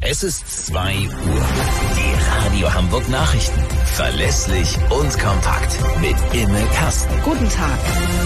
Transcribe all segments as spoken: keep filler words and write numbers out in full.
Es ist zwei Uhr. Die Radio Hamburg Nachrichten. Verlässlich und kompakt. Mit Imme Kasten. Guten Tag.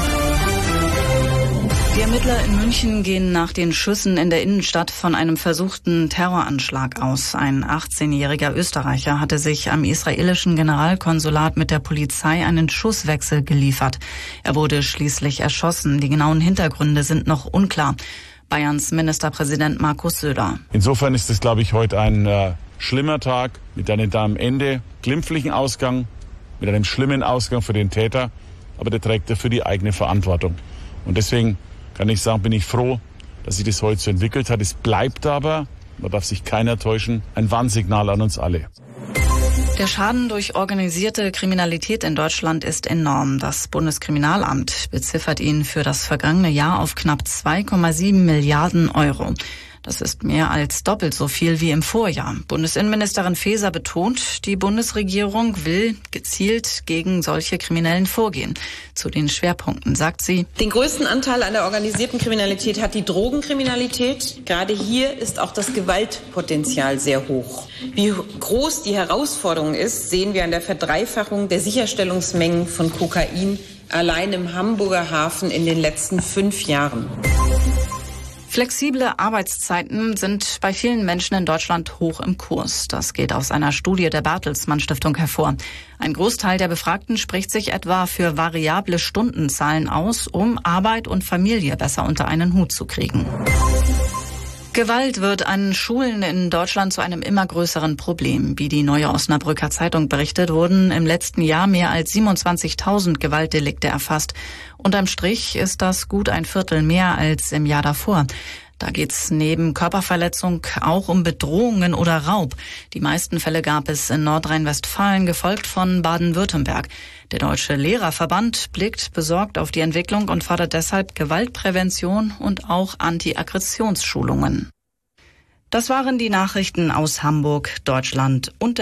Die Ermittler in München gehen nach den Schüssen in der Innenstadt von einem versuchten Terroranschlag aus. Ein achtzehnjähriger Österreicher hatte sich am israelischen Generalkonsulat mit der Polizei einen Schusswechsel geliefert. Er wurde schließlich erschossen. Die genauen Hintergründe sind noch unklar. Bayerns Ministerpräsident Markus Söder. Insofern ist es, glaube ich, heute ein äh, schlimmer Tag mit einem am Ende glimpflichen Ausgang, mit einem schlimmen Ausgang für den Täter, aber der trägt dafür die eigene Verantwortung. Und deswegen kann ich sagen, bin ich froh, dass sich das heute so entwickelt hat. Es bleibt aber, da darf sich keiner täuschen, ein Warnsignal an uns alle. Der Schaden durch organisierte Kriminalität in Deutschland ist enorm. Das Bundeskriminalamt beziffert ihn für das vergangene Jahr auf knapp zwei Komma sieben Milliarden Euro. Das ist mehr als doppelt so viel wie im Vorjahr. Bundesinnenministerin Faeser betont, die Bundesregierung will gezielt gegen solche Kriminellen vorgehen. Zu den Schwerpunkten sagt sie: Den größten Anteil an der organisierten Kriminalität hat die Drogenkriminalität. Gerade hier ist auch das Gewaltpotenzial sehr hoch. Wie groß die Herausforderung ist, sehen wir an der Verdreifachung der Sicherstellungsmengen von Kokain allein im Hamburger Hafen in den letzten fünf Jahren. Flexible Arbeitszeiten sind bei vielen Menschen in Deutschland hoch im Kurs. Das geht aus einer Studie der Bertelsmann Stiftung hervor. Ein Großteil der Befragten spricht sich etwa für variable Stundenzahlen aus, um Arbeit und Familie besser unter einen Hut zu kriegen. Gewalt wird an Schulen in Deutschland zu einem immer größeren Problem. Wie die Neue Osnabrücker Zeitung berichtet, wurden im letzten Jahr mehr als siebenundzwanzigtausend Gewaltdelikte erfasst. Unterm Strich ist das gut ein Viertel mehr als im Jahr davor. Da geht's neben Körperverletzung auch um Bedrohungen oder Raub. Die meisten Fälle gab es in Nordrhein-Westfalen, gefolgt von Baden-Württemberg. Der Deutsche Lehrerverband blickt besorgt auf die Entwicklung und fordert deshalb Gewaltprävention und auch Anti-Aggressionsschulungen. Das waren die Nachrichten aus Hamburg, Deutschland und